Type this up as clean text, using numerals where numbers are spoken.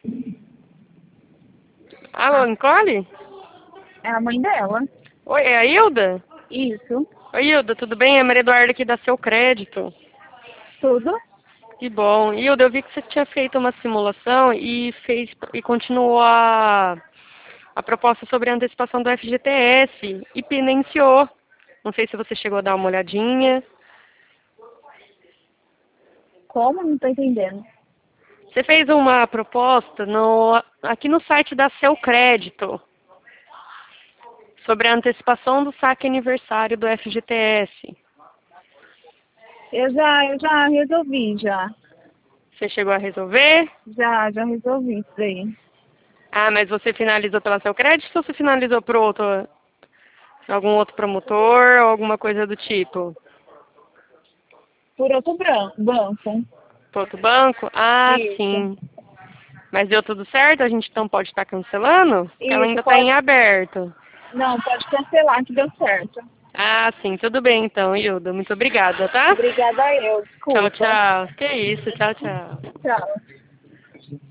Alô, Nicole? É a mãe dela. Oi, é a Hilda? Isso. Oi, Hilda, tudo bem? É a Maria Eduarda aqui da Seu Crédito. Tudo? Que bom. Hilda, eu vi que você tinha feito uma simulação e continuou a proposta sobre a antecipação do FGTS e pendenciou. Não sei se você chegou a dar uma olhadinha. Como? Não tô entendendo. Você fez uma proposta aqui no site da Seu Crédito sobre a antecipação do saque aniversário do FGTS. Eu já resolvi, já. Você chegou a resolver? Já resolvi isso daí. Ah, mas você finalizou pela Seu Crédito ou você finalizou por algum outro promotor ou alguma coisa do tipo? Por outro banco. Por outro banco? Ah, Isso. sim. Mas deu tudo certo? A gente então pode estar cancelando? Porque ela Isso, ainda está em pode. aberto. Não, pode cancelar que deu certo. Ah, sim, tudo bem então, Hilda. Muito obrigada, tá? Obrigada a eu, Tchau, desculpa. tchau. Que isso, tchau, tchau. Tchau.